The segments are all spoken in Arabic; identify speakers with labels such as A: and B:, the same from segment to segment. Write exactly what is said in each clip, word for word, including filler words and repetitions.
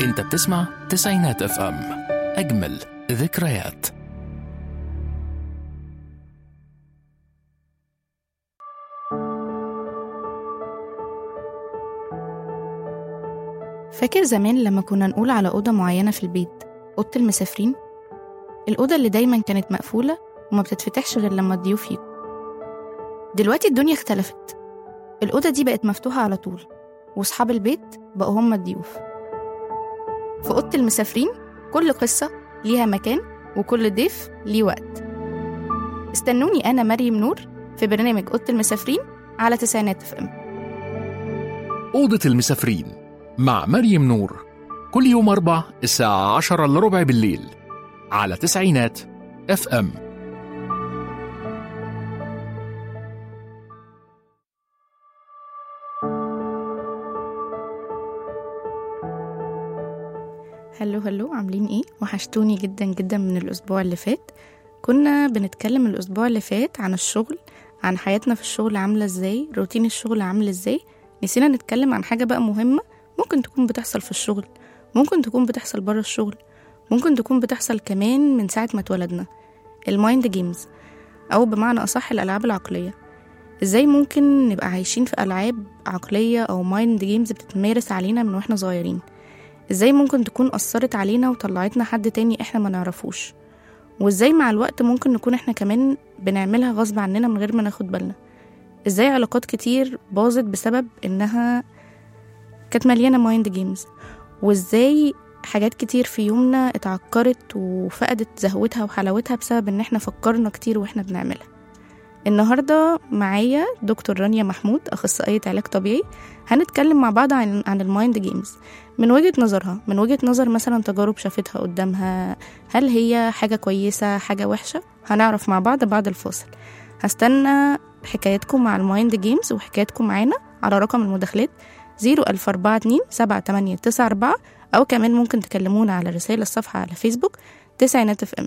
A: انت بتسمع تسعينات اف ام، اجمل ذكريات.
B: فاكر زمان لما كنا نقول على أوضة معينة في البيت أوضة المسافرين؟ الأوضة اللي دايما كانت مقفولة وما بتتفتحش غير لما الضيوف يجوا. دلوقتي الدنيا اختلفت، الأوضة دي بقت مفتوحة على طول، وأصحاب البيت بقوا هم الضيوف. في أوضة المسافرين كل قصة ليها مكان وكل ضيف ليه وقت. استنوني أنا مريم نور في برنامج أوضة المسافرين على تسعينات اف ام.
A: أوضة المسافرين مع مريم نور، كل يوم أربع الساعة عشرة إلا ربع بالليل على تسعينات اف ام.
B: هلو هلو، عاملين ايه؟ وحشتوني جدا جدا من الأسبوع اللي فات. كنا بنتكلم الأسبوع اللي فات عن الشغل، عن حياتنا في الشغل عاملة ازاي، روتين الشغل عامل ازاي. نسينا نتكلم عن حاجة بقى مهمة ممكن تكون بتحصل في الشغل، ممكن تكون بتحصل برا الشغل، ممكن تكون بتحصل كمان من ساعة ما اتولدنا. المايند جيمز، أو بمعنى أصح الألعاب العقلية. ازاي ممكن نبقى عايشين في ألعاب عقلية أو مايند جيمز بتتمارس علينا من واحنا صغيرين؟ ازاي ممكن تكون أثرت علينا وطلعتنا حد تاني احنا ما نعرفوش؟ وازاي مع الوقت ممكن نكون احنا كمان بنعملها غصب عننا من غير ما ناخد بالنا؟ ازاي علاقات كتير باظت بسبب انها كانت مليانة مايند جيمز؟ وازاي حاجات كتير في يومنا اتعكرت وفقدت زهوتها وحلاوتها بسبب ان احنا فكرنا كتير واحنا بنعملها؟ النهاردة معايا دكتور رانيا محمود، أخصائية علاج طبيعي. هنتكلم مع بعض عن, عن المايند جيمز من وجهة نظرها، من وجهة نظر مثلا تجارب شافتها قدامها. هل هي حاجة كويسة، حاجة وحشة؟ هنعرف مع بعض بعد الفاصل. هستنى حكايتكم مع المايند جيمز وحكايتكم معانا على رقم المداخلات زيرو ألف أربعة اتنين سبعة تمانية تسعة أربعة، أو كمان ممكن تكلمونا على رسائل الصفحة على فيسبوك تسعينات اف ام.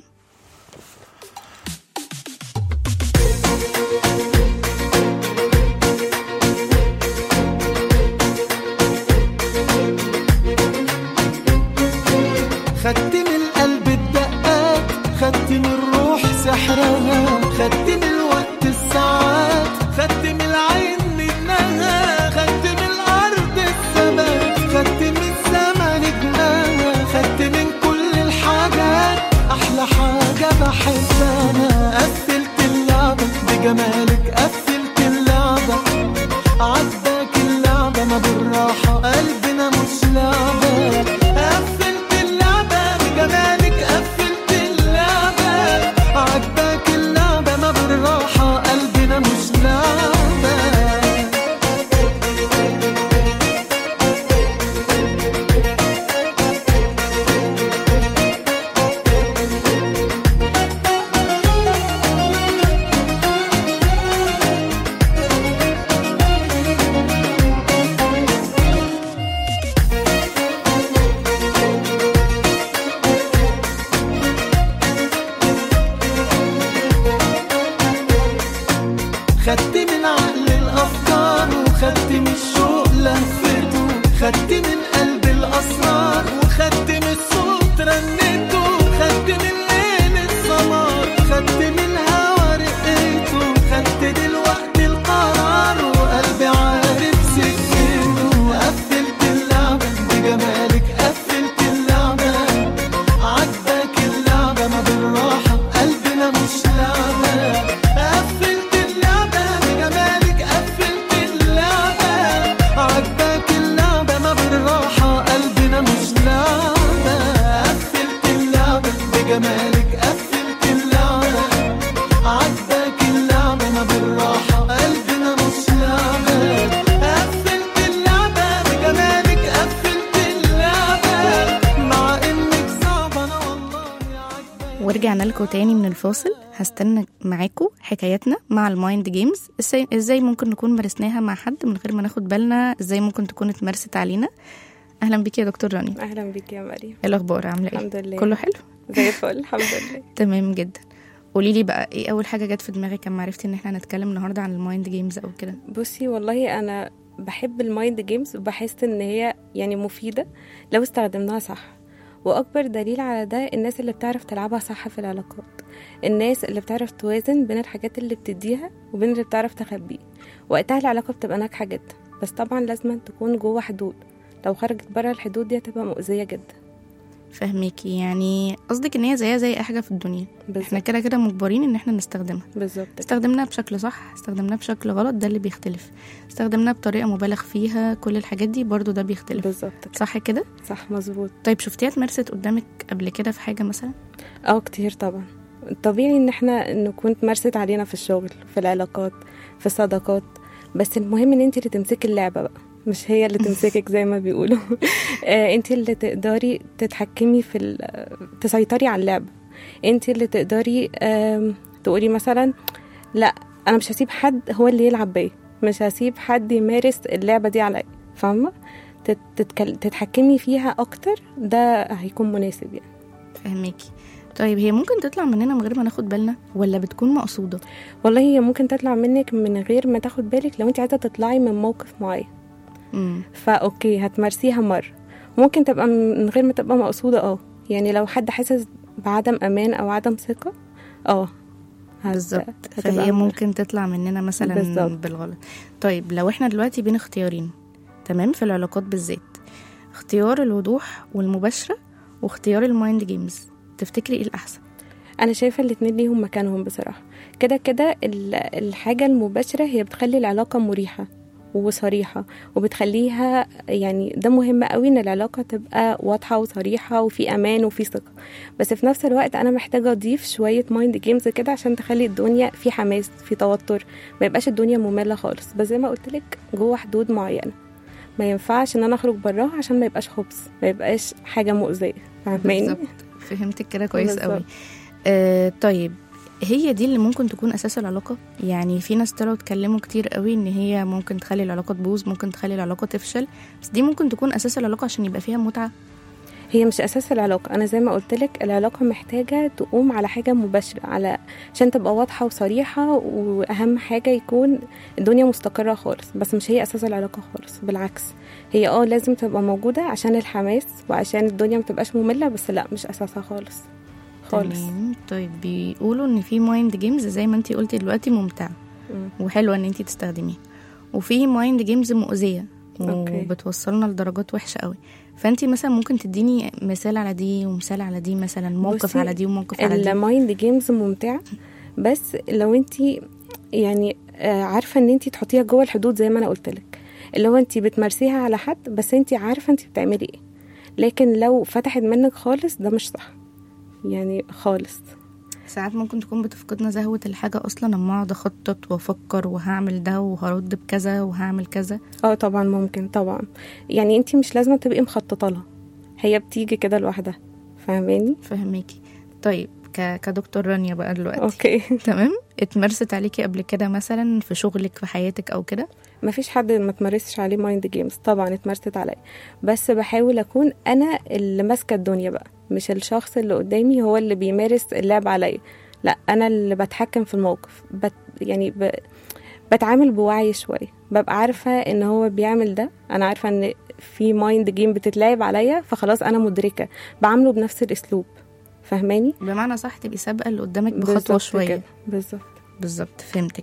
C: خدت من القلب الدقات، خدت من الروح سحرها، خدت من الوقت الساعات، خدت من العين منها، خدت من الأرض الثبات، خدت من السما نجمها، خدت من كل الحاجات. أحلى حاجة بحبها، قفلت اللعبة بجمالك، قفلت اللعبة عداك اللعبة ما بالراحة، قلبنا مش لعبة. قفلت اللعبة بجمالك، قفلت اللعبة عداك اللعبة ما بالراحة، قلبنا مش لعبة. خدت من عقل الأفكار، وخدت من الشوق لهفته، خدت من قلب الأسرار، وخدت من الصوت رنته، خدت من ليل السمار، خدت من الهوا رقيته، خدت دلوقتي القرار، وقلبي عارف سكته. قفلت اللعبة بجمالك، قفلت اللعبة عداك اللعبة ما بالراحة، قلبنا مش لعبة. قفلت اللعبة بجمالك، قفلت اللعبة عداك اللعبة ما بالراحة، قلبنا مش لعبة. قفلت اللعبة بجمالك، قفلت اللعبة عداك اللعبة ما بالراحة، قلبنا مش لعبة. قفلت اللعبة بجمالك، قفلت اللعبة مع انك صعبة انا والله عجباني.
B: ورجعنا لكم تاني من الفاصل. هستنى معاكم حكاياتنا مع المايند جيمز، ازاي ازاي ممكن نكون مارسناها مع حد من غير ما ناخد بالنا، ازاي ممكن تكون اتمارست علينا. اهلا بيكي يا دكتور رانيا.
D: اهلا بيكي يا مريم.
B: ايه الاخبار؟ عامله ايه؟
D: الحمد لله،
B: كله حلو
D: زي الفل الحمد لله.
B: تمام جدا. قولي لي بقى، ايه اول حاجه جت في دماغك لما عرفتي ان احنا هنتكلم النهارده عن المايند جيمز او كده؟
D: بصي والله انا بحب المايند جيمز، وبحس ان هي يعني مفيدة لو استخدمناها صح. واكبر دليل على ده الناس اللي بتعرف تلعبها صح في العلاقات، الناس اللي بتعرف توازن بين الحاجات اللي بتديها وبين اللي بتعرف تخبيه، وقتها العلاقة بتبقى ناجحة جدا. بس طبعا لازم تكون جوه حدود، لو خرجت برا الحدود دي هتبقى مؤذية جدا.
B: فهميكي، يعني قصدك ان هي زيها زي اي حاجه في الدنيا،
D: بالزبط.
B: احنا كده كده مجبرين ان احنا نستخدمها.
D: بالظبط.
B: استخدمناها بشكل صح، استخدمناها بشكل غلط، ده اللي بيختلف. استخدمناها بطريقه مبالغ فيها، كل الحاجات دي برضو ده بيختلف.
D: بالظبط.
B: صح كده؟
D: صح مظبوط.
B: طيب شفتيها اتمارست قدامك قبل كده في حاجه مثلا؟
D: اه كتير طبعا. طبيعي ان احنا نكون تمارست علينا في الشغل، في العلاقات، في الصداقات، بس المهم ان انت اللي تمسكي اللعبه بقى، مش هي اللي تمسكك زي ما بيقولوا. انت اللي تقدري تتحكمي في تسيطري على اللعبه. انت اللي تقدري تقولي مثلا لا انا مش هسيب حد هو اللي يلعب بيا، مش هسيب حد يمارس اللعبه دي عليا، فاهمه؟ تتحكمي فيها اكتر، ده هيكون مناسب يعني.
B: فهميكي. طيب هي ممكن تطلع مننا من غير ما ناخد بالنا ولا بتكون مقصوده؟
D: والله هي ممكن تطلع منك من غير ما تاخد بالك لو انت عايزه تطلعي من موقف معين.
B: امم
D: فاوكي هتمارسيها مره، ممكن تبقى من غير ما تبقى مقصوده. اه يعني لو حد حاسس بعدم امان او عدم ثقه اه
B: بالظبط، فهي ممكن تطلع مننا مثلا بالزبط. بالغلط. طيب لو احنا دلوقتي بين اختيارين، تمام، في العلاقات بالذات، اختيار الوضوح والمباشره واختيار المايند جيمز، تفتكري ايه الاحسن؟
D: انا شايفه الاتنين ليهم مكانهم بصراحه. كده كده الحاجه المباشره هي بتخلي العلاقه مريحه وصريحه، وبتخليها يعني ده مهم قوي ان العلاقه تبقى واضحه وصريحه وفي امان وفي ثقه. بس في نفس الوقت انا محتاجه اضيف شويه مايند جيمز كده عشان تخلي الدنيا في حماس، في توتر، ما يبقاش الدنيا ممله خالص. بس زي ما قلت لك جوه حدود معينه، ما ينفعش ان انا اخرج براها عشان ما يبقاش خبز، ما يبقاش حاجه مؤذيه. فاهماني؟
B: فهمتك كده كويس قوي. آه طيب هي دي اللي ممكن تكون اساس العلاقه؟ يعني في ناس طلعوا اتكلموا كتير قوي ان هي ممكن تخلي العلاقه تبوظ، ممكن تخلي العلاقه تفشل، بس دي ممكن تكون اساس العلاقه عشان يبقى فيها متعه.
D: هي مش اساس العلاقه، انا زي ما قلت لك العلاقه محتاجه تقوم على حاجه مباشره، على عشان تبقى واضحه وصريحه، واهم حاجه يكون الدنيا مستقره خالص. بس مش هي اساس العلاقه خالص، بالعكس هي اه لازم تبقى موجوده عشان الحماس وعشان الدنيا ما تبقاش ممله، بس لا مش اساسها خالص خالص.
B: طيب بيقولوا ان في مايند جيمز زي ما انتي قلتي دلوقتي ممتعه وحلوه ان انتي تستخدميها، وفي مايند جيمز مؤذيه وبتوصلنا لدرجات وحشه قوي. فانتي مثلا ممكن تديني مثال على دي ومثال على دي، مثلا موقف على دي وموقف على دي.
D: المايند جيمز ممتعه بس لو انتي يعني عارفه ان انتي تحطيها جوه الحدود زي ما انا قلت لك، اللي هو انتي بتمارسيها على حد بس انتي عارفه انتي بتعملي ايه. لكن لو فتحت منك خالص ده مش صح يعني خالص.
B: ساعات ممكن تكون بتفقدنا زهوة الحاجة أصلا لما أقعد أخطط وأفكر وهعمل ده وهرد بكذا وهعمل كذا.
D: اه طبعا ممكن طبعا، يعني انتي مش لازم تبقي مخططة لها، هي بتيجي كده لوحدها. فاهماني؟
B: فهميكي. طيب ك... كدكتور رانيا بقى دلوقتي
D: اوكي
B: تمام، اتمرست عليكي قبل كده مثلا في شغلك في حياتك أو كده؟
D: مفيش حد ما تمارسش عليه مايند جيمز، طبعا اتمرست عليا، بس بحاول أكون أنا اللي ماسكة الدنيا بقى، مش الشخص اللي قدامي هو اللي بيمارس اللعب عليا، لا أنا اللي بتحكم في الموقف. بت يعني ب... بتعامل بوعي شوية، ببقى عارفة ان هو بيعمل ده، انا عارفة ان في مايند جيم بتتلعب عليا، فخلاص انا مدركة بعمله بنفس الاسلوب. فهماني؟
B: بمعنى صح تبقي سابقة اللي قدامك بخطوة شوية.
D: بالظبط
B: بالظبط فهمتك.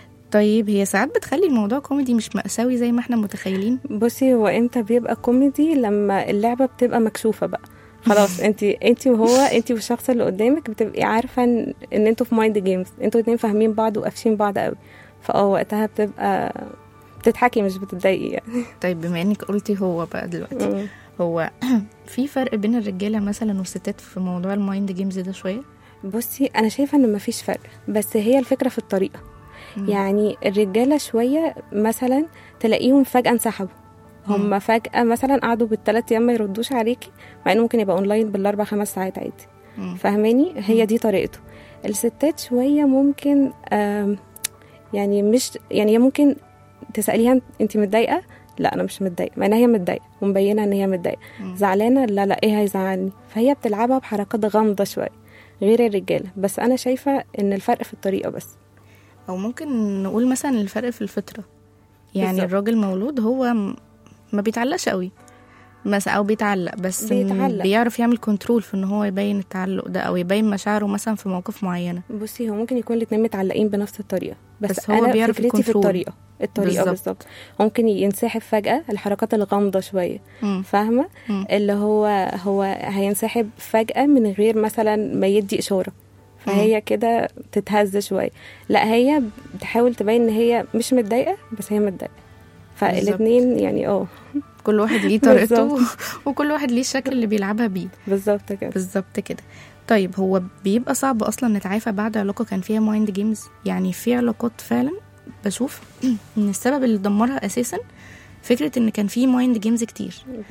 B: طيب هي ساعات بتخلي الموضوع كوميدي مش مأساوي زي ما احنا متخيلين.
D: بصي هو امتى بيبقى كوميدي؟ لما اللعبة بتبقى مكشوفة بقى خلاص انتي انتي وهو انتي والشخص اللي قدامك بتبقي عارفة ان, إن انتوا في مايند جيمز، انتوا اتنين فاهمين بعض وقافشين بعض قوي، فاه وقتها بتبقى بتضحكي مش بتتضايقي يعني.
B: طيب بما انك قلتي هو بقى دلوقتي م. هو في فرق بين الرجاله مثلا والستات في موضوع المايند جيمز ده شويه؟
D: بصي انا شايفه ان مفيش فرق، بس هي الفكره في الطريقه. م. يعني الرجاله شويه مثلا تلاقيهم فجاه انسحبوا، هم فجاه مثلا قعدوا بالثلاث ايام ما يردوش عليكي، مع انه ممكن يبقى اونلاين بالاربع خمس ساعات عادي. فاهماني؟ هي دي طريقته. الستات شويه ممكن يعني مش يعني هي ممكن تسأليها انت متضايقة؟ لا انا مش متضايقة، مع انها هي متضايقة ومبينة ان هي متضايقة. زعلانة؟ لا لا ايه هيزعلني؟ فهي بتلعبها بحركات غامضة شوية غير الرجالة. بس انا شايفة ان الفرق في الطريقة بس،
B: او ممكن نقول مثلا الفرق في الفطرة. يعني بالزبط. الراجل مولود هو ما بيتعلقش قوي، مثلا او بيتعلق بس
D: بيتعلق.
B: بيعرف يعمل كنترول في ان هو يبين التعلق ده او يبين مشاعره مثلا في مواقف معينه.
D: بصي هو ممكن يكون الاتنين متعلقين بنفس الطريقه، بس,
B: بس هو
D: انا
B: بيعرف
D: فكرتي في
B: الكنترول.
D: الطريقه الطريقه بالظبط. ممكن ينسحب فجاه، الحركات الغامضه شويه، فاهمه؟ اللي هو هو هينسحب فجاه من غير مثلا ما يدي اشاره، فهي كده تتهز شويه. لا هي بتحاول تبين ان هي مش متضايقه بس هي متضايقه، فالاثنين يعني اه
B: كل واحد ليه طريقته وكل واحد ليه الشكل اللي بيلعبها بيه.
D: بالظبط كده
B: بالظبط كده. طيب هو بيبقى صعب اصلا نتعافى بعد علاقه كان فيها مايند جيمز؟ يعني في علاقات فعلا بشوف ان السبب اللي دمرها اساسا فكره ان كان في مايند جيمز كتير.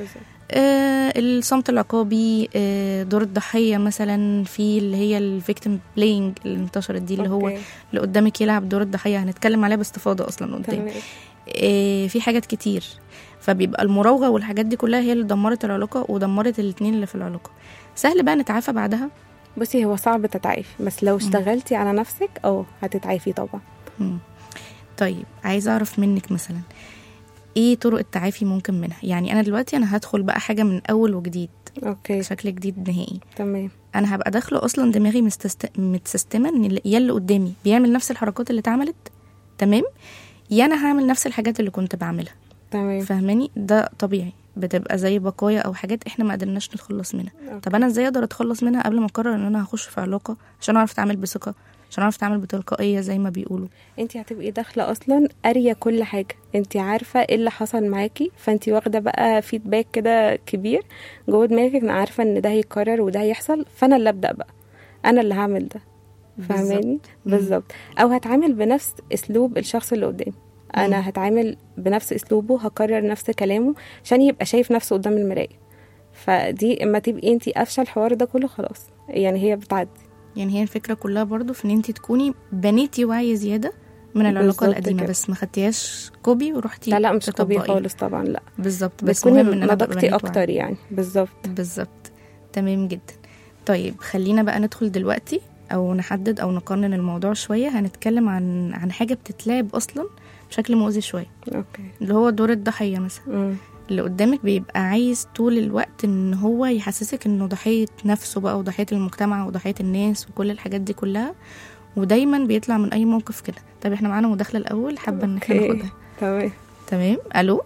B: آه الصمت العقابي، آه دور الضحيه مثلا، في اللي هي الفيكتيم بلاينج اللي انتشرت دي، اللي هو اللي قدامك يلعب دور الضحيه، هنتكلم عليها باستفاضه اصلا قدام. آه في حاجات كتير، فبيبقى المراوغه والحاجات دي كلها هي اللي دمرت العلاقه ودمرت الاثنين اللي في العلاقه. سهل بقى نتعافى بعدها؟
D: بصي هو صعب تتعافي، بس لو اشتغلتي على نفسك اه هتتعافي طبعا.
B: مم. طيب عايزه اعرف منك مثلا ايه طرق التعافي ممكن منها؟ يعني انا دلوقتي انا هدخل بقى حاجه من اول وجديد،
D: اوكي،
B: شكل جديد نهائي.
D: تمام.
B: انا هبقى داخله اصلا دماغي مستست... متسستمه ان اللي يا اللي قدامي بيعمل نفس الحركات اللي اتعملت، تمام، يا انا هعمل نفس الحاجات اللي كنت بعملها،
D: تمام،
B: فاهماني؟ ده طبيعي، بتبقى زي بقايا او حاجات احنا ما قدرناش نتخلص منها. أوكي. طب انا ازاي اقدر اتخلص منها قبل ما اقرر ان انا هخش في علاقه عشان اعرف اتعامل بثقه، عشان اعرف اتعامل بتلقائيه زي ما بيقولوا؟
D: انت هتبقي داخله اصلا قاريه كل حاجه، انت عارفه ايه اللي حصل معاكي، فانت واخده بقى فيدباك كده كبير جوه دماغك، انا عارفه ان ده هيتكرر وده هيحصل، فانا اللي ابدا بقى، انا اللي هعمل ده، فاهماني؟ بالظبط. او هتعامل بنفس اسلوب الشخص اللي قدامي، انا مم. هتعامل بنفس اسلوبه، هكرر نفس كلامه عشان يبقى شايف نفسه قدام المرايه. فدي اما تبقي انت قافشه الحوار ده كله خلاص، يعني هي بتعدي.
B: يعني هي الفكره كلها برضو في ان انت تكوني بنيتي وعي زياده من العلاقه القديمه كده. بس ما خدتيهاش كوبي ورحتي
D: لا لا مش كوبي خالص طبعا، لا
B: بالظبط، بس
D: بتكوني نضجتي اكتر يعني. بالظبط
B: بالظبط، تمام جدا. طيب خلينا بقى ندخل دلوقتي او نحدد او نقنن الموضوع شويه. هنتكلم عن عن حاجه بتتلعب اصلا بشكل مؤذي شويه،
D: اوكي،
B: اللي هو دور الضحيه مثلا.
D: مم.
B: اللي قدامك بيبقى عايز طول الوقت ان هو يحسسك انه ضحيه نفسه بقى وضحيه المجتمع وضحيه الناس وكل الحاجات دي كلها، ودايما بيطلع من اي موقف كده. طب احنا معانا مداخله الاول، حابه ان احنا ناخدها.
D: تمام
B: تمام. الو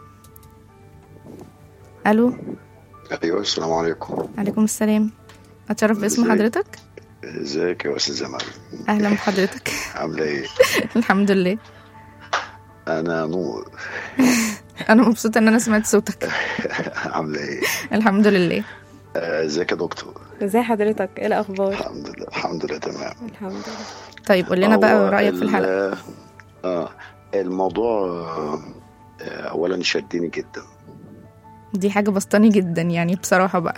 B: الو
E: ايوه السلام عليكم.
B: عليكم السلام. اتشرف باسم حضرتك.
E: ازيك يا استاذ جمال؟
B: اهلا بحضرتك.
E: عامله ايه؟
B: الحمد لله.
E: انا نور.
B: انا مبسوطه ان انا سمعت صوتك.
E: عامله ايه؟
B: الحمد لله.
E: ازيك يا دكتور؟
D: ازي حضرتك؟ ايه الاخبار؟
E: الحمد لله الحمد لله تمام
D: الحمد لله.
B: طيب قول لنا بقى رايك في الحلقه.
E: اه الموضوع آه اولا شدني جدا.
B: دي حاجه بسطاني جدا يعني بصراحه بقى.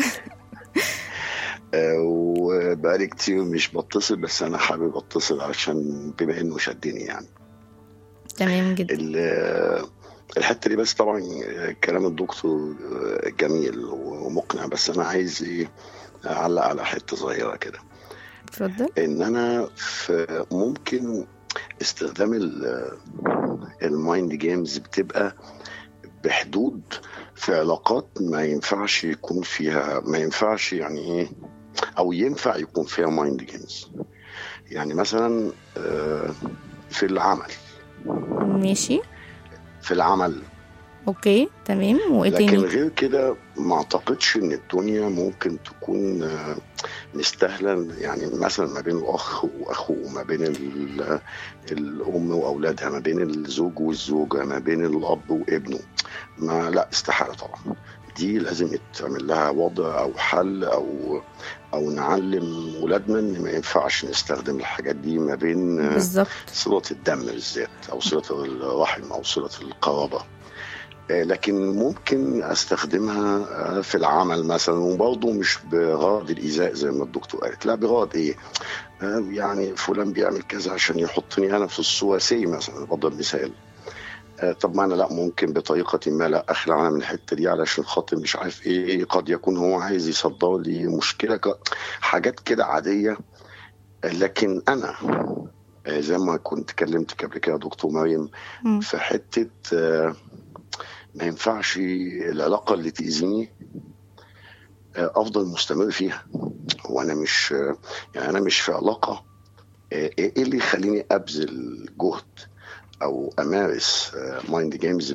E: آه وبقالي كتير مش بتصل، بس انا حابب اتصل عشان بما انه شدني يعني.
B: تمام جدا.
E: الحته دي بس طبعا كلام الدكتور جميل ومقنع، بس انا عايز ايه اعلق على حته صغيره كده.
B: اتفضل.
E: ان انا في ممكن استخدام المايند جيمز بتبقى بحدود في علاقات ما ينفعش يكون فيها، ما ينفعش يعني ايه، او ينفع يكون فيها مايند جيمز. يعني مثلا في العمل.
B: ماشي.
E: في العمل
B: اوكي تمام. وايه تاني؟
E: لكن غير كده ما اعتقدش ان الدنيا ممكن تكون مستاهله. يعني مثلا ما بين الاخ واخوه، ما بين الام واولادها، ما بين الزوج والزوجه، ما بين الاب وابنه، ما لا استحاله طبعا. دي لازم يتعمل لها وضع او حل، او او نعلم ولادنا ان ما ينفعش نستخدم الحاجات دي ما بين
B: بالظبط
E: صلة الدم بالذات، او صلة الرحم، او صلة القرابة. لكن ممكن استخدمها في العمل مثلا، وبرضه مش بغرض الايذاء زي ما الدكتور قالت، لا بغرض ايه، يعني فلان بيعمل كذا عشان يحطني انا في الصورة، سي مثلا بضرب مثال. طب ما انا لا، ممكن بطريقه ما لا اخلع انا من الحته دي علشان خاطر مش عارف ايه، قد يكون هو عايز يصدر لي مشكله، حاجات كده عاديه. لكن انا زي ما كنت كلمت قبل كده دكتور مريم في حته ما ينفعش العلاقه اللي تاذيني افضل مستمر فيها. وانا مش يعني انا مش في علاقه ايه اللي يخليني ابذل جهد او امارس مايند جيمز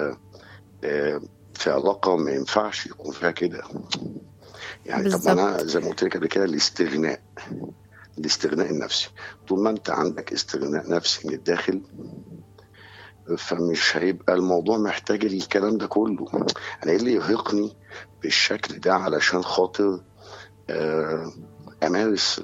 E: في علاقه ما ينفعش يكون فيها كده. يعني بالزبط. طب انا زي ما قلت لك قبل كده الاستغناء الاستغناء النفسي، طول ما انت عندك استغناء نفسي من الداخل فمش هيبقى الموضوع محتاج الكلام ده كله. انا ايه اللي يرهقني بالشكل ده علشان خاطر امارس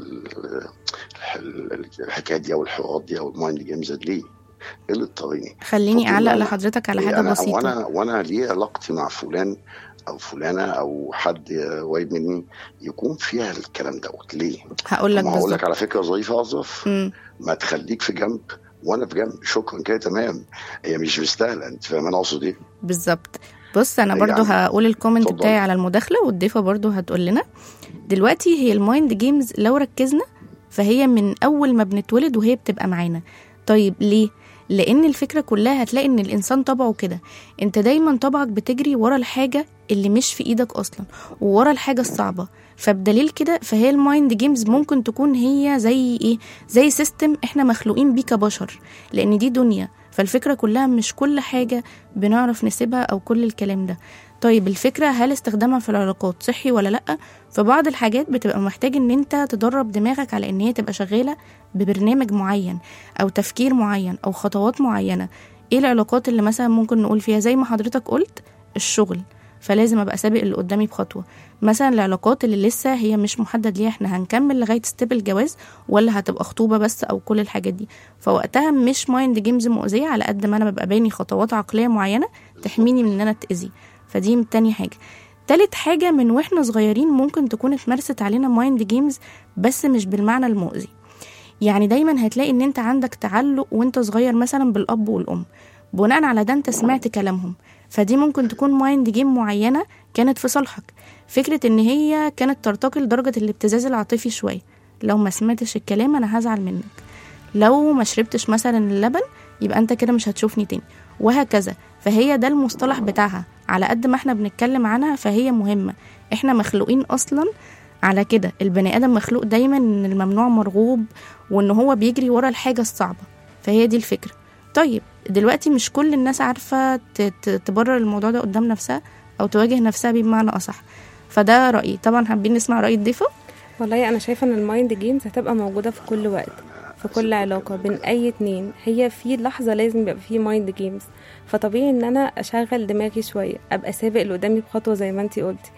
E: الحكايه دي او الحوارات دي او المايند جيمز دي؟ ايه اللي اضطريني؟
B: خليني اعلق لحضرتك على حاجه بسيطه.
E: وانا وانا ليه علاقتي مع فلان او فلانه او حد قريب مني يكون فيها الكلام دوت ليه؟
B: هقول لك
E: هقول لك على فكره ظريفه اظرف، ما تخليك في جنب وانا في جنب، شكرا كده تمام. هي مش مستاهله، انت فاهم انا اقصد ايه؟ بالظبط.
B: بص انا برضو يعني هقول الكومنت بتاعي على المداخله والضيفه برضو هتقول لنا دلوقتي. هي المايند جيمز لو ركزنا فهي من اول ما بنتولد وهي بتبقى معانا. طيب ليه؟ لان الفكره كلها هتلاقي ان الانسان طبعه كده، انت دايما طبعك بتجري ورا الحاجه اللي مش في ايدك اصلا وورا الحاجه الصعبه. فبدليل كده فهي المايند جيمز ممكن تكون هي زي ايه، زي سيستم احنا مخلوقين بيه كبشر، لان دي دنيا. فالفكره كلها مش كل حاجه بنعرف نسيبها او كل الكلام ده. طيب الفكره هل استخدامها في العلاقات صحي ولا لا؟ في بعض الحاجات بتبقى محتاج ان انت تدرب دماغك على ان هي تبقى شغاله ببرنامج معين او تفكير معين او خطوات معينه. ايه العلاقات اللي مثلا ممكن نقول فيها زي ما حضرتك قلت الشغل، فلازم ابقى سابق اللي قدامي بخطوه. مثلا العلاقات اللي لسه هي مش محدد ليها احنا هنكمل لغايه ستيب الجواز ولا هتبقى خطوبه بس او كل الحاجات دي، فوقتها مش مايند جيمز مؤذيه على قد ما انا ببقى باني خطوات عقليه معينه تحميني من ان انا اتاذي. فدي تاني حاجه. تالت حاجه، من واحنا صغيرين ممكن تكون اتمرست علينا مايند جيمز بس مش بالمعنى المؤذي. يعني دايما هتلاقي ان انت عندك تعلق وانت صغير مثلا بالاب والام، بناء على ده انت سمعت كلامهم، فدي ممكن تكون مايند جيم معينه كانت في صالحك. فكره ان هي كانت ترتقي لدرجه الابتزاز العاطفي شويه، لو ما سمعتش الكلام انا هزعل منك، لو ما شربتش مثلا اللبن يبقى انت كده مش هتشوفني تاني، وهكذا. فهي ده المصطلح بتاعها. على قد ما احنا بنتكلم عنها فهي مهمه، احنا مخلوقين اصلا على كده. البني ادم مخلوق دايما ان الممنوع مرغوب وان هو بيجري ورا الحاجه الصعبه، فهي دي الفكره. طيب دلوقتي مش كل الناس عارفه تبرر الموضوع ده قدام نفسها او تواجه نفسها بمعنى اصح، فده رايي. طبعا حابين نسمع راي الضيفه.
D: والله انا شايفه ان المايند جيمز هتبقى موجوده في كل وقت، في كل علاقه بين اي اتنين. هي في لحظه لازم يبقى في مايند جيمز، فطبيعي ان انا اشغل دماغي شويه، ابقى سابق اللي قدامي بخطوه زي ما انتي قلتي.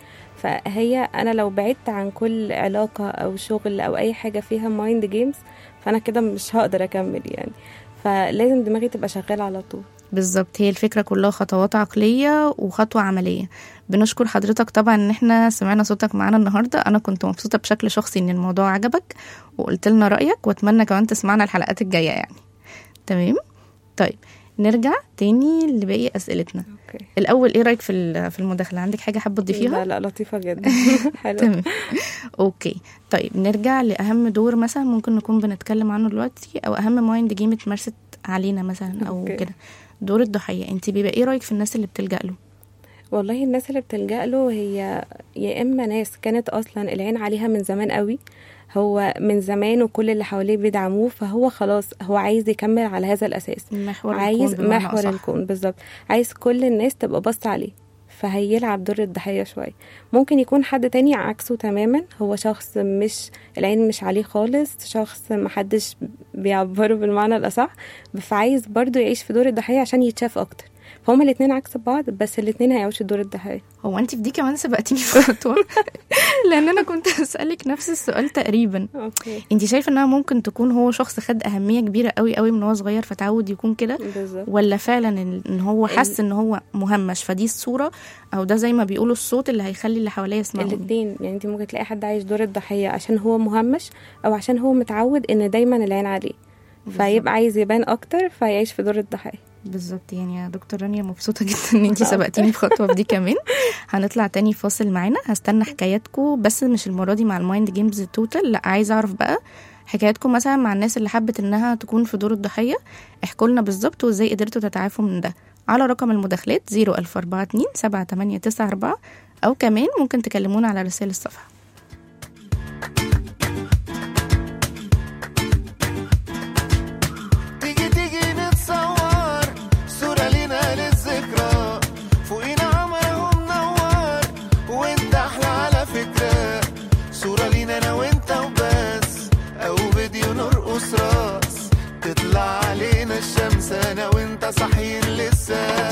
D: فهي انا لو بعدت عن كل علاقه او شغل او اي حاجه فيها مايند جيمز فانا كده مش هقدر اكمل يعني. فلازم دماغي تبقى شغاله على طول.
B: بالظبط، هي الفكره كلها خطوات عقليه وخطوه عمليه. بنشكر حضرتك طبعا ان احنا سمعنا صوتك معانا النهارده. انا كنت مبسوطه بشكل شخصي ان الموضوع عجبك وقلت لنا رايك، واتمنى كمان تسمعنا الحلقات الجايه يعني. تمام. طيب نرجع تاني لباقي اسئلتنا. أوكي. الاول ايه رايك في في المداخله؟ عندك حاجه حابه تضيفيها؟
D: لا لا لطيفه جدا. حلو.
B: تمام. اوكي طيب نرجع لاهم دور مثلا ممكن نكون بنتكلم عنه دلوقتي، او اهم مايند جيم اتمرست علينا مثلا او أوكي. كده دور الضحيه. انت بيبقى ايه رايك في الناس اللي بتلجأ له؟
D: والله الناس اللي بتلجأ له هي يا اما ناس كانت اصلا العين عليها من زمان قوي، هو من زمان وكل اللي حواليه بيدعموه، فهو خلاص هو عايز يكمل على هذا الاساس،
B: محور
D: عايز
B: الكون
D: محور الكون بالظبط، عايز كل الناس تبقى بص عليه، فهيلعب دور الضحيه شويه. ممكن يكون حد تاني عكسه تماما، هو شخص مش العين مش عليه خالص، شخص محدش بيعبره بالمعنى الاصح، فعايز برضو يعيش في دور الضحيه عشان يتشاف اكتر. فهما الاثنين عكس بعض، بس الاثنين هيعيشوا دور الضحيه.
B: هو انت في دي كمان سبقتيني في خطوه لان انا كنت اسالك نفس السؤال تقريبا.
D: اوكي.
B: انت شايفه انها ممكن تكون هو شخص خد اهميه كبيره قوي قوي من هو صغير فتعود يكون كده، ولا فعلا ان هو حس ان هو مهمش فدي الصوره او ده زي ما بيقولوا الصوت اللي هيخلي اللي حواليه يسمعوا؟
D: الاثنين يعني. انت ممكن تلاقي حد عايش دور الضحيه عشان هو مهمش، او عشان هو متعود ان دايما العين عليه فيبقى عايز يبان اكتر فيعيش في دور الضحيه.
B: بالظبط. يعني يا دكتور رانيا مبسوطه جدا ان انتي سبقتيني في خطوه في دي كمان. هنطلع تاني فاصل معانا، هستنى حكاياتكم بس مش المره دي مع المايند جيمز توتال، لا عايزه اعرف بقى حكاياتكم مثلا مع الناس اللي حبت انها تكون في دور الضحيه. احكوا لنا بالظبط وازاي قدرتوا تتعافوا من ده على رقم المداخلات صفر ألف أربعة اتنين سبعة تمانية تسعة أربعة، أو كمان ممكن تكلمونا على رسائل الصفحة.
C: تيجي تيجي نتصور صورة لينا للذكرى، فوقينا عمره منور وانت احلى على فكرة، صورة لينا انا وانت وبس، او فيديو نرقص راس تطلع علينا الشمس انا وانت صاحيين لسه.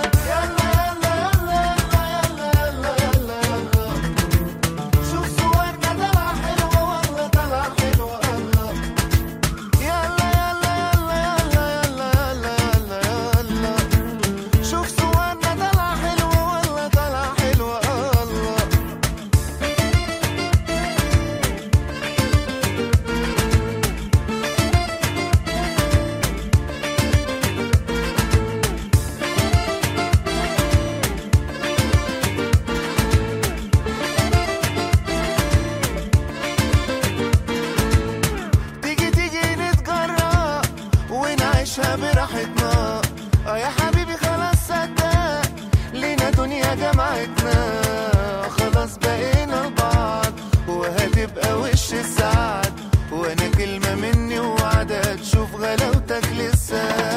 C: براحتنا اه يا حبيبي خلاص صدق لينا دنيا جمعتنا، خلاص بقينا لبعض وهتبقى وش السعد، وانا كلمة مني وعدة تشوف غلاوتك لسه.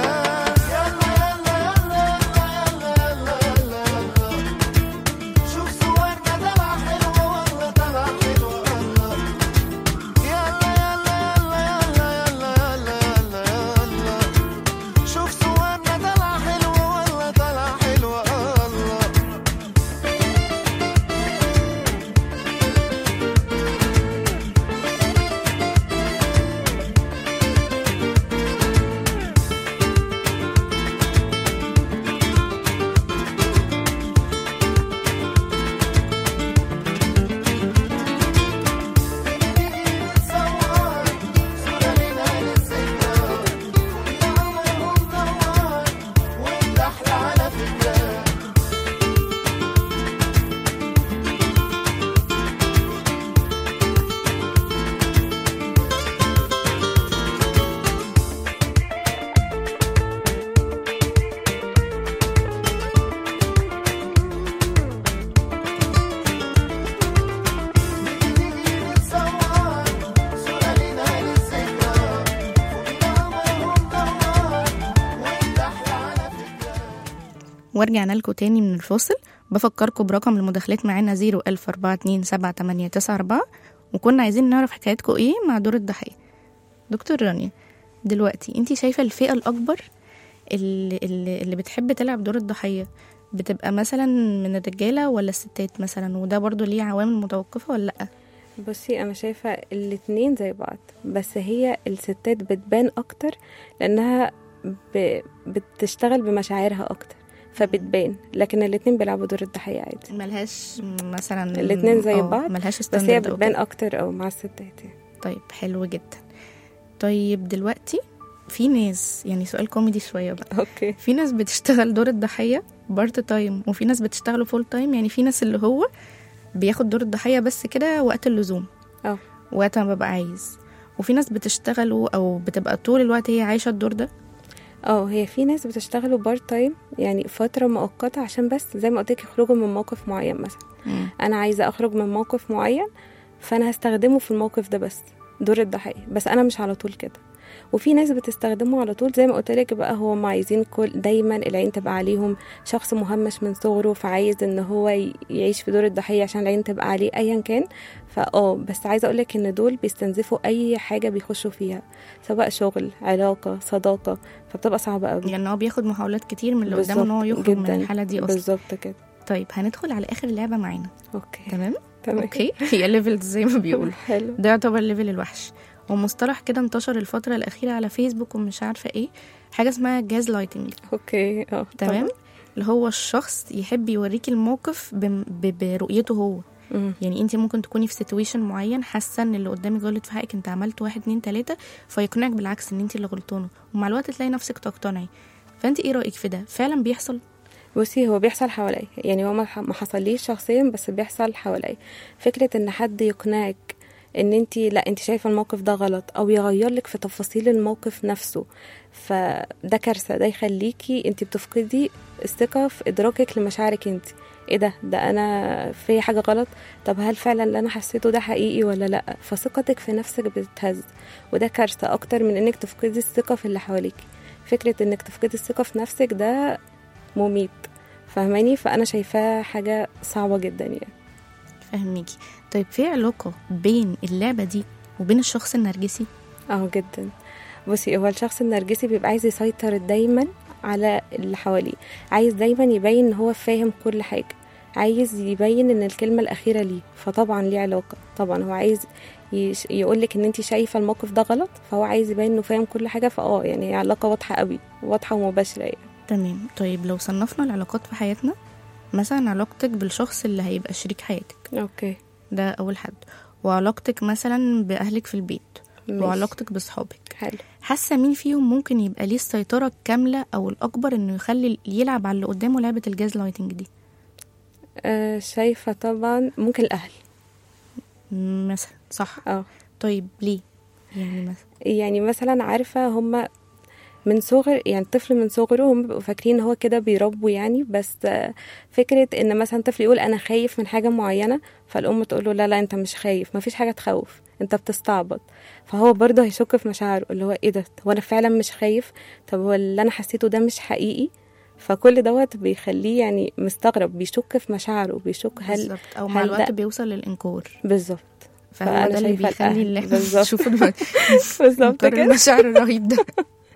B: ورجعنا لكم تاني من الفاصل. بفكركم برقم المداخلات معانا صفر ألف أربعة اتنين سبعة تمانية تسعة أربعة، وكنا عايزين نعرف حكايتكم ايه مع دور الضحية. دكتور رانيا، دلوقتي انتي شايفة الفئة الأكبر اللي, اللي, اللي بتحب تلعب دور الضحية بتبقى مثلا من الرجالة ولا الستات مثلا، وده برضو ليه عوامل متوقفة ولا لأ؟
D: بصي انا شايفة الاتنين زي بعض، بس هي الستات بتبان اكتر لانها ب... بتشتغل بمشاعرها اكتر فبتبان، لكن الاتنين بيلعبوا دور الضحية عادي،
B: ملهاش مثلا
D: الاتنين زي بعض،
B: ملهاش
D: بس هي بتبان اكتر او مع الستات يعني.
B: طيب حلو جدا. طيب دلوقتي في ناس، يعني سؤال كوميدي شوية بقى،
D: اوكي،
B: في ناس بتشتغل دور الضحية بارت تايم، وفي ناس بتشتغله فول تايم، يعني في ناس اللي هو بياخد دور الضحية بس كده وقت اللزوم
D: اه
B: وقت ما ببقى عايز، وفي ناس بتشتغله او بتبقى طول الوقت هي عايشة الدور ده.
D: اه هي في ناس بتشتغلوا بارت تايم يعني فترة مؤقتة عشان بس زي ما قلت لك يخرجوا من موقف معين، مثلا
B: مم.
D: انا عايزة اخرج من موقف معين فانا هستخدمه في الموقف ده بس دور الضحية، بس انا مش على طول كده. وفي ناس بتستخدمه على طول زي ما قلت لك بقى، هو ما عايزين كل دايما العين تبقى عليهم، شخص مهمش من صغره فعايز ان هو يعيش في دور الضحية عشان العين تبقى عليه ايا كان. فاه بس عايزه اقول لك ان دول بيستنزفوا اي حاجه بيخشوا فيها، سواء شغل، علاقه، صداقه، فبتبقى صعبه قوي.
B: يعني هو بياخد محاولات كتير من اللي قدامه ان هو يخرج من الحاله دي اصلا.
D: بالظبط كده.
B: طيب هندخل على اخر لعبه معانا.
D: اوكي
B: تمام
D: تمام
B: اوكي. هي ليفلز زي ما بيقولوا.
D: حلو.
B: ده يعتبر ليفل الوحش، ومصطلح كده انتشر الفتره الاخيره على فيسبوك ومش عارفه ايه، حاجه اسمها جاز لايتنج.
D: اوكي اه
B: تمام. اللي هو الشخص يحب يوريكي الموقف برؤيته هو.
D: مم.
B: يعني انت ممكن تكوني في سيتويشن معين حاسه ان اللي قدامك غلط في حقك، انت عملت واحد اتنين تلاته، فيقنعك بالعكس ان انت اللي غلطانه، ومع الوقت تلاقي نفسك تقتنعي. فانت ايه رايك في ده؟ فعلا بيحصل؟
D: بصي هو بيحصل حوالي، يعني هو ما حصليش شخصيا بس بيحصل حوالي. فكره ان حد يقنعك ان انت لا انت شايفه الموقف ده غلط، او يغير لك في تفاصيل الموقف نفسه، فده كارثه. ده يخليكي انت بتفقدي الثقه في ادراكك لمشاعرك انت. ايه ده ده انا في حاجه غلط؟ طب هل فعلا اللي انا حسيته ده حقيقي ولا لا؟ فثقتك في نفسك بتتهز، وده كارثه اكتر من انك تفقدي الثقه في اللي حواليك. فكره انك تفقدي الثقه في نفسك ده مميت، فاهماني؟ فانا شايفاه حاجه صعبه جدا يعني.
B: فهميكي. طيب في علاقة بين اللعبة دي وبين الشخص النرجسي؟
D: اه جدا. بصي، هو الشخص النرجسي بيبقى عايز يسيطر دايما على اللي حواليه، عايز دايما يبين ان هو فاهم كل حاجة، عايز يبين ان الكلمة الأخيرة ليه. فطبعا ليه علاقة، طبعا هو عايز يش... يقولك ان انت شايفة الموقف ده غلط، فهو عايز يبين انه فاهم كل حاجة. فاه يعني هي علاقة واضحة قوي، واضحة ومباشرة يعني.
B: تمام. طيب لو صنفنا العلاقات في حياتنا، مثلا علاقتك بالشخص اللي هيبقى شريك حياتك،
D: اوكي،
B: ده أول حد، وعلاقتك مثلا بأهلك في البيت،
D: ماشي.
B: وعلاقتك بصحابك،
D: حلو.
B: حاسة مين فيهم ممكن يبقى ليه السيطرة الكاملة أو الأكبر إنه يخلي يلعب على اللي قدامه لعبة الجاز لايتنج دي؟
D: آه شايفة طبعا ممكن الأهل
B: مثلا، صح؟
D: اه
B: طيب ليه؟ يعني مثلا
D: يعني مثلا عارفة هما من صغر، يعني الطفل من صغره هم بيبقوا فاكرين هو كده بيربوا يعني. بس فكرة ان مثلا طفل يقول انا خايف من حاجة معينة، فالام تقول له لا لا انت مش خايف، مفيش حاجة تخوف، انت بتستعبط. فهو برضه هيشك في مشاعره، اللي هو ايه ده، هو انا فعلا مش خايف؟ طب هو اللي انا حسيته ده مش حقيقي؟ فكل دوت بيخليه يعني مستغرب، بيشك في مشاعره، بيشك هل
B: بالظبط، أو مع
D: هل
B: الوقت
D: ده-
B: بيوصل للإنكار.
D: بالظبط.
B: فهو
D: فأنا
B: ده اللي
D: شايفة
B: بيخلي
D: الأهل.
B: اللي احنا
D: بالظبط.
B: نشوفه دلوقتي
D: بالظبط
B: إنكار
D: كده.
B: المشاعر الرهيب ده.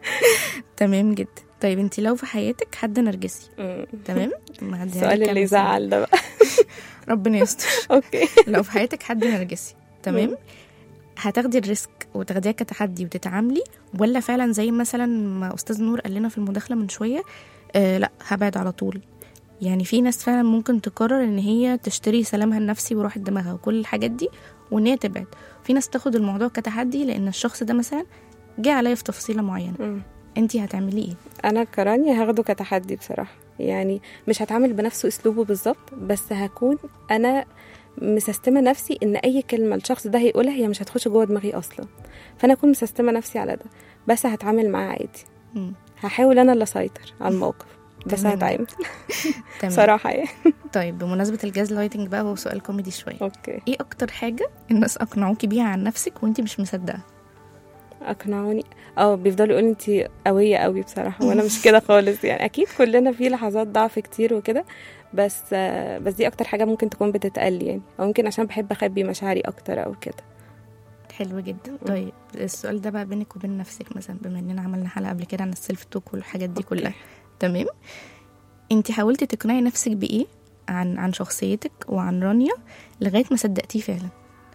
B: تمام جدا. طيب انت لو في حياتك حد نرجسي،
D: مم.
B: تمام، معديها لك
D: السؤال اللي
B: كام سنة.
D: يزعل ده بقى.
B: ربنا يستر.
D: اوكي.
B: لو في حياتك حد نرجسي، تمام،
D: مم.
B: هتاخدي الريسك وتاخديها كتحدي وتتعاملي، ولا فعلا زي مثلا ما استاذ نور قال لنا في المداخله من شويه، آه لا هبعد على طول؟ يعني في ناس فعلا ممكن تقرر ان هي تشتري سلامها النفسي وراحة دماغها وكل الحاجات دي وان هي تبعد. في ناس تاخد الموضوع كتحدي لان الشخص ده مثلا جه عليا في تفصيله معينه.
D: مم.
B: انتي هتعملي ايه؟
D: انا كرانيا هاخده كتحدي بصراحه، يعني مش هتعامل بنفس اسلوبه بالظبط، بس هكون انا مسستمه نفسي ان اي كلمه الشخص ده هيقولها هي مش هتخش جوه دماغي اصلا، فانا اكون مسستمه نفسي على ده، بس هتعامل معاه عادي.
B: مم.
D: هحاول انا اللي اسيطر على الموقف، بس
B: تمام.
D: هتعامل
B: تمام.
D: صراحه يعني.
B: طيب بمناسبه الجاز لايتنج بقى، هو سؤال كوميدي شويه،
D: اوكي.
B: ايه اكتر حاجه الناس اقنعوكي بيها عن نفسك وانتي مش مصدقه؟
D: اقنعوني اه بيفضلوا يقولوا انتي قويه قوي بصراحه، وانا مش كده خالص يعني. اكيد كلنا في لحظات ضعف كتير وكده، بس آه، بس دي اكتر حاجه ممكن تكون بتتقال يعني، او ممكن عشان بحب اخبي مشاعري اكتر او كده.
B: حلو جدا. طيب السؤال ده بقى بينك وبين نفسك مثلا، بما اننا عملنا حلقه قبل كده عن السيلف توك والحاجات دي كلها، تمام، انتي حاولتي تقنعي نفسك بايه عن عن شخصيتك وعن رانيا لغايه ما صدقتيه فعلا؟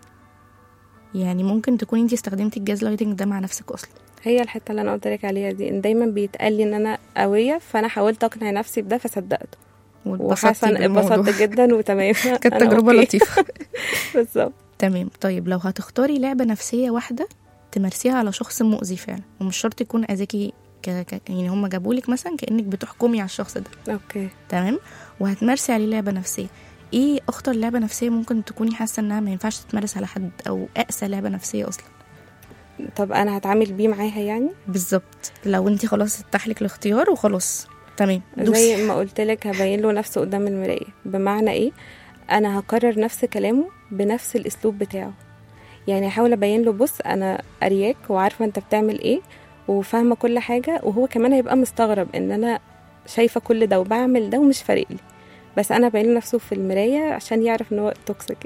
B: يعني ممكن تكون انتي استخدمتي الجاز لايتنج ده مع نفسك اصلا.
D: هي الحته اللي انا قلت لك عليها دي، ان دايما بيتقال لي ان انا قويه، فانا حاولت اقنع نفسي بده فصدقته، وحسن اتبسطت جدا وتمام.
B: كانت
D: أنا
B: تجربه
D: أوكي.
B: لطيفه.
D: بالظبط.
B: تمام. طيب لو هتختاري لعبه نفسيه واحده تمارسيها على شخص مؤذي فعلا، ومش شرط يكون اذكي ك... ك... يعني هم جابولك مثلا كانك بتحكمي على الشخص ده،
D: اوكي.
B: تمام، وهتمارسي عليه لعبه نفسيه، ايه اخطر لعبه نفسيه ممكن تكوني حاسه انها ما ينفعش تتمارس على حد، او اقسى لعبه نفسيه اصلا؟
D: طب انا هتعامل بيه معاها يعني
B: بالظبط. لو انت خلاص اتاح لك الاختيار وخلاص، تمام، دوسي.
D: زي ما قلت لك هبين له نفسه قدام المرايه. بمعنى ايه؟ انا هكرر نفس كلامه بنفس الاسلوب بتاعه، يعني هحاول ابين له بص انا ارياك وعارفه انت بتعمل ايه وفاهمه كل حاجه، وهو كمان هيبقى مستغرب ان انا شايفه كل ده وبعمل ده ومش فارق لي، بس انا باين له نفسه في المرايه عشان يعرف ان هو توكسيك.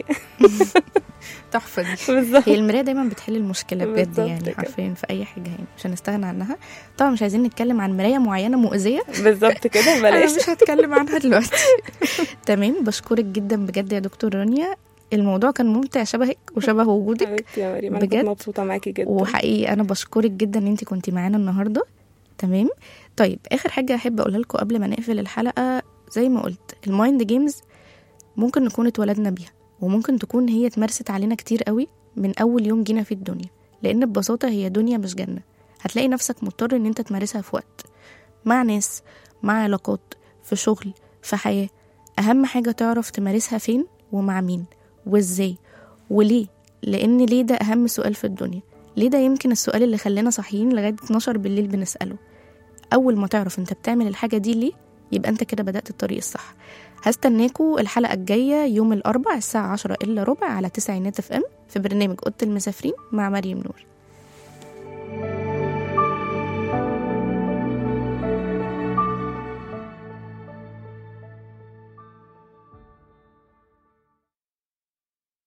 B: تحفه دي.
D: بالظبط.
B: هي المرايه دايما بتحل المشكله بجد
D: بالظبط
B: يعني،
D: كده.
B: حرفيا في اي حاجه يعني مش هنستغنى عنها. طبعا مش عايزين نتكلم عن مرايه معينه مؤذيه،
D: بالظبط كده،
B: انا
D: بلاش.
B: مش هتكلم عنها دلوقتي. تمام. بشكرك جدا بجد يا دكتور رانيا، الموضوع كان ممتع شبهك وشبه وجودك
D: حبيبتي يا مريم، انا
B: بجد.
D: كنت مبسوطه معاكي جدا،
B: وحقيقي انا بشكرك جدا ان انت كنتي معانا النهارده. تمام. طيب اخر حاجه احب اقولها لكم قبل ما نقفل الحلقه، زي ما قلت المايند جيمز ممكن نكون اتولدنا بيها، وممكن تكون هي اتمارست علينا كتير قوي من اول يوم جينا في الدنيا، لان ببساطه هي دنيا مش جنه. هتلاقي نفسك مضطر ان انت تمارسها في وقت، مع ناس، مع علاقات، في شغل، في حياه. اهم حاجه تعرف تمارسها فين ومع مين وازاي وليه، لأن ليه ده أهم سؤال في الدنيا، ليه ده يمكن السؤال اللي خلينا صاحيين لغاية اتناشر بالليل بنسأله. أول ما تعرف أنت بتعمل الحاجة دي ليه، يبقى أنت كده بدأت الطريق الصح. هستناكوا الحلقة الجاية يوم الأربع الساعة عشرة إلا ربع على تسعينات اف ام في برنامج أوضة المسافرين مع مريم نور.